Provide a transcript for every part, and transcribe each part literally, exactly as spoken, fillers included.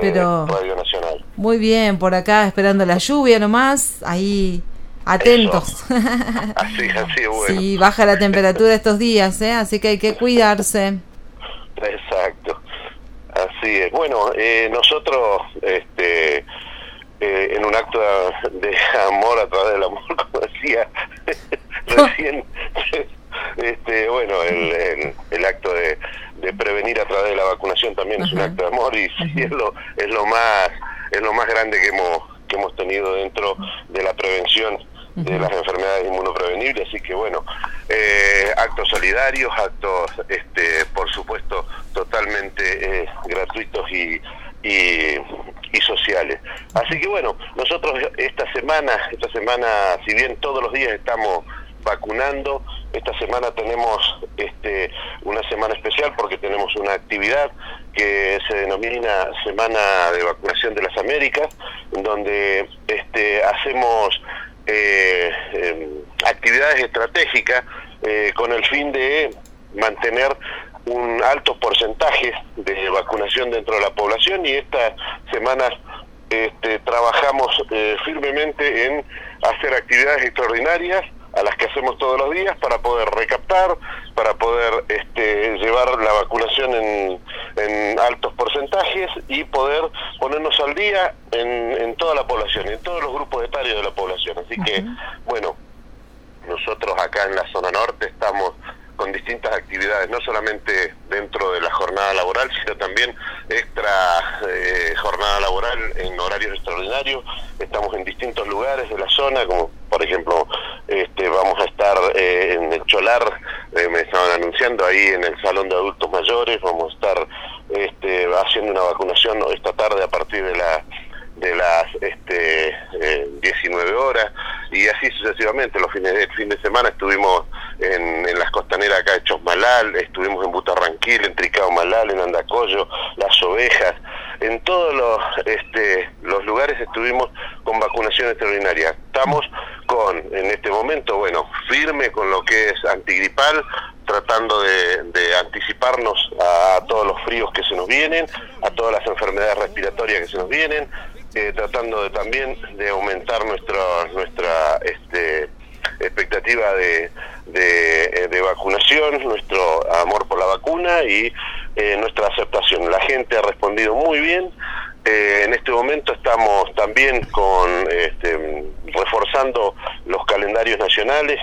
Pero Radio Nacional. Muy bien, por acá esperando la lluvia nomás, ahí atentos. Así, así, bueno. Sí, baja la temperatura estos días, ¿eh? Así que hay que cuidarse. Exacto, así es. Bueno, eh, nosotros, este, eh, en un acto de, de amor a través del amor, como decía recién, este, bueno, el, el, el acto de, de prevenir a través de la vacunación también es uh-huh. un acto de amor y sí, es lo es lo más es lo más grande que hemos que hemos tenido dentro de la prevención de las enfermedades inmunoprevenibles, así que bueno, eh, actos solidarios, actos, este, por supuesto, totalmente eh, gratuitos y, y y sociales. Así que bueno, nosotros esta semana, esta semana, si bien todos los días estamos vacunando, esta semana tenemos este una semana especial porque tenemos una actividad que se denomina Semana de Vacunación de las Américas, en donde este hacemos Eh, eh, actividades estratégicas eh, con el fin de mantener un alto porcentaje de vacunación dentro de la población, y estas semanas este, trabajamos eh, firmemente en hacer actividades extraordinarias a las que hacemos todos los días para poder recaptar, para poder este, llevar la vacunación en, en altos porcentajes y poder ponernos al día en, en toda la población, en todos los grupos etarios de la población. Así uh-huh. que, bueno, nosotros acá en la zona norte estamos con distintas actividades, no solamente dentro de la jornada laboral, sino también extra eh, jornada laboral en horarios extraordinarios. Estamos en distintos lugares de la zona, como por ejemplo, este, vamos a estar eh, en el Cholar, eh, me estaban anunciando ahí en el Salón de Adultos Mayores, vamos a estar este, haciendo una vacunación esta tarde a partir de la de las este, eh, diecinueve horas, y así sucesivamente. Los fines de, el fin de semana estuvimos en, en las costaneras acá de Chosmalal, estuvimos en Butarranquil, en Tricao Malal, en Andacollo, Las Ovejas, en todos los este, los lugares estuvimos con vacunación extraordinaria. Estamos con, en este momento, bueno, firme con lo que es antigripal, tratando de, de anticiparnos a, a todos los fríos que se nos vienen, a todas las enfermedades respiratorias que se nos vienen, eh, tratando de también de aumentar nuestra nuestra este, expectativa de, de, de vacunación, nuestro amor por la vacuna y eh, nuestra aceptación. La gente ha respondido muy bien. Eh, en este momento estamos también con este, reforzando los calendarios nacionales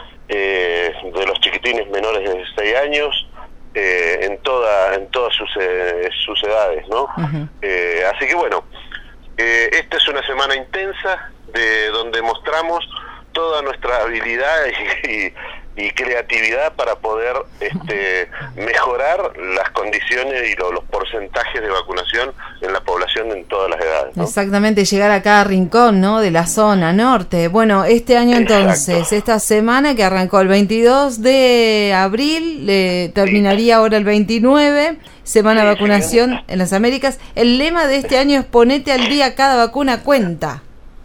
eh, de los chiquitines menores de seis años eh, en toda en todas sus, eh, sus edades, ¿no? Uh-huh. Eh, así que bueno, eh, esta es una semana intensa de donde mostramos toda nuestra habilidad y, y, y creatividad para poder este, mejorar las condiciones y lo, los porcentajes de vacunación en la población en todas las edades, ¿no? Exactamente, llegar a cada rincón, ¿no?, de la zona norte. Bueno, este año entonces, Exacto. esta semana que arrancó el veintidós de abril, eh, terminaría sí. ahora el veintinueve, semana sí, de vacunación sí. en las Américas. El lema de este año es ponete al día, cada vacuna cuenta.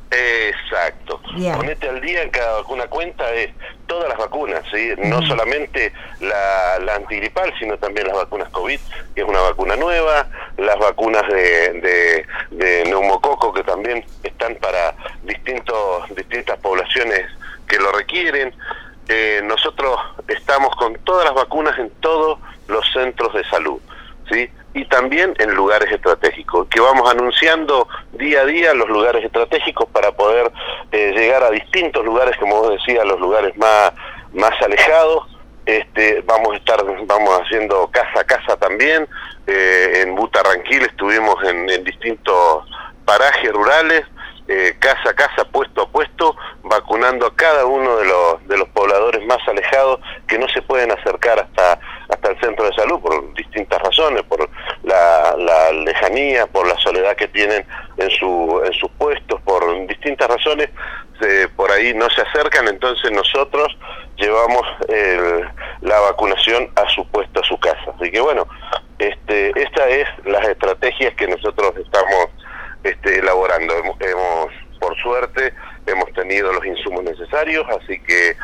Exacto. Yeah. Ponete al día, en cada vacuna cuenta, es todas las vacunas, ¿sí? Uh-huh. No solamente la, la antigripal, sino también las vacunas COVID, que es una vacuna nueva, las vacunas de, de, de neumococo, que también están para distintos distintas poblaciones que lo requieren. Eh, nosotros estamos con todas las vacunas en todos los centros de salud, ¿sí? Y también en lugares estratégicos, que vamos anunciando día a día los lugares estratégicos para poder eh, llegar a distintos lugares, como vos decías, los lugares más más alejados. Este, vamos a estar, vamos haciendo casa a casa también. Eh, en Butarranquil estuvimos en, en distintos parajes rurales, eh, casa a casa, puesto a puesto, vacunando a cada uno de los de los pobladores más alejados que no se pueden acercar hasta hasta el centro de salud por distintas razones, por la, la lejanía, por la soledad que tienen en su en sus puestos, por distintas razones, eh, por ahí no se acercan. Entonces nosotros llevamos el, la vacunación a su puesto, a su casa. Así que bueno, este esta es las estrategias que nosotros estamos este, elaborando. Hemos, hemos, por suerte, hemos tenido los insumos necesarios, así que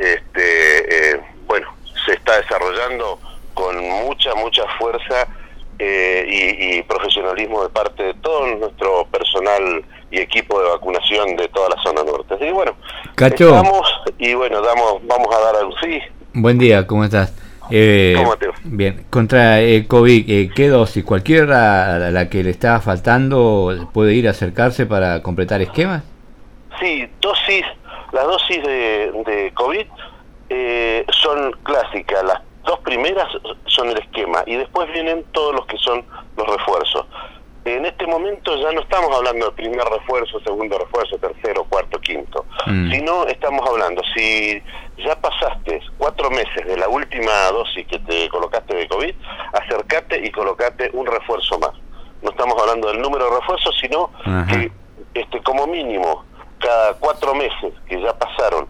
este eh, bueno, se está desarrollando con mucha, mucha fuerza eh, y, y profesionalismo de parte eh, todo nuestro personal y equipo de vacunación de toda la zona norte. Así que bueno, Cacho, estamos y bueno, damos, vamos a dar a sí. Buen día, ¿cómo estás? Eh, ¿Cómo te va? Bien, contra el COVID, eh, ¿qué dosis? ¿Cualquiera a la que le está faltando puede ir a acercarse para completar esquemas? Sí, dosis, las dosis de, de COVID eh, son clásicas, las dos primeras son el esquema y después vienen todos los que son los refuerzos. En este momento ya no estamos hablando de primer refuerzo, segundo refuerzo, tercero, cuarto, quinto, mm. sino estamos hablando, si ya pasaste cuatro meses de la última dosis que te colocaste de COVID, acercate y colocate un refuerzo más. No estamos hablando del número de refuerzos, sino Ajá. que este como mínimo cada cuatro meses que ya pasaron,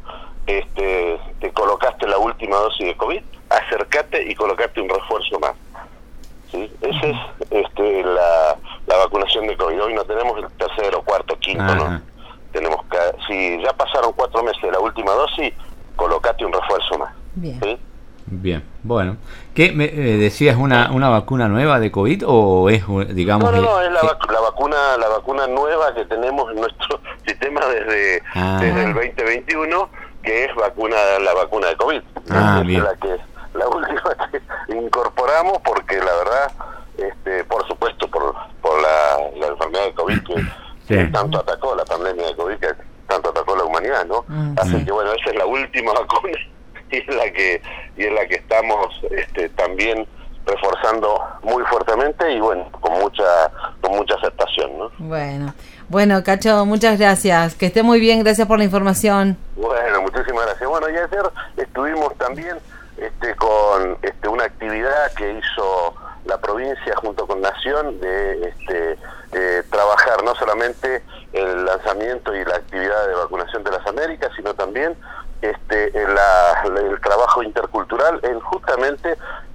este te colocaste la última dosis de COVID, acercate y colocate un refuerzo más. ¿Sí? Esa es este, la, la vacunación de COVID. Hoy no tenemos el tercero, cuarto, quinto, Ajá. ¿no? Tenemos que, si ya pasaron cuatro meses de la última dosis, colocate un refuerzo más. Bien. ¿Sí? Bien, bueno. ¿Qué me eh, decías, una una vacuna nueva de COVID o es, digamos... No, no, no, es la, vac la vacuna la vacuna nueva que tenemos en nuestro sistema desde, ah. desde el veinte veintiuno, que es vacuna la vacuna de COVID. Ah, es bien. La que la última que incorporamos porque la verdad, este, por supuesto, por por la, la enfermedad de COVID que, sí. que tanto atacó, la pandemia de COVID que tanto atacó la humanidad, ¿no? Mm, Así sí. que bueno, esa es la última vacuna y es la que y es la que estamos este, también reforzando muy fuertemente y bueno, con mucha con mucha aceptación, ¿no? Bueno, bueno, Cacho, muchas gracias, que esté muy bien, gracias por la información. Bueno, muchísimas gracias. Bueno, y ayer estuvimos también este con este una actividad que hizo la provincia junto con Nación de este eh, trabajar no solamente el lanzamiento y la actividad de vacunación de las Américas, sino también este la, el trabajo intercultural en justamente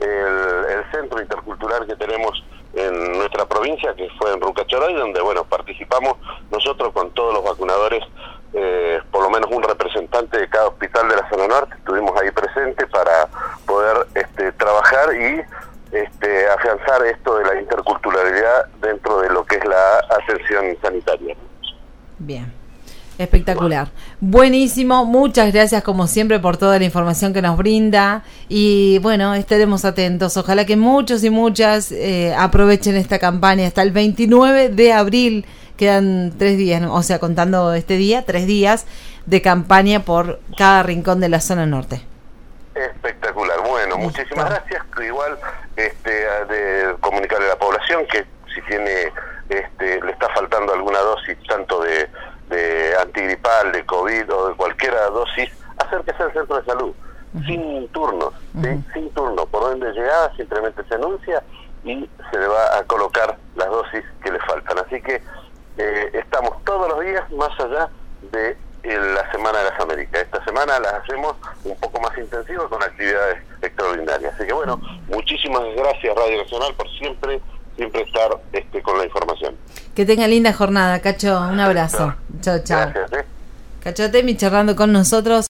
el, el centro intercultural que tenemos en nuestra provincia, que fue en Rucachoray, donde bueno participamos nosotros con todos los vacunadores, eh, por lo menos un representante de cada hospital de la zona norte, estuvimos ahí presentes para poder este, trabajar y este, afianzar esto de la interculturalidad dentro de lo que es la atención sanitaria. Bien. Espectacular, buenísimo, muchas gracias como siempre por toda la información que nos brinda y bueno, estaremos atentos, ojalá que muchos y muchas eh, aprovechen esta campaña hasta el veintinueve de abril, quedan tres días, ¿no? O sea, contando este día, tres días de campaña por cada rincón de la zona norte. Espectacular, bueno, Listo. Muchísimas gracias, igual este de comunicarle a la población que si tiene este le está faltando alguna dosis tanto de de antigripal, de COVID o de cualquiera dosis, acérquese al centro de salud, uh-huh. sin turnos, ¿sí? uh-huh. sin turno, por donde llegada simplemente se anuncia y se le va a colocar las dosis que le faltan. Así que eh, estamos todos los días más allá de eh, la Semana de las Américas. Esta semana las hacemos un poco más intensivas con actividades extraordinarias. Así que bueno, muchísimas gracias Radio Nacional por siempre siempre estar este, con la información. Que tenga linda jornada, Cacho. Un abrazo. Chao, chao. Gracias, ¿eh? Cacho Temi charlando con nosotros.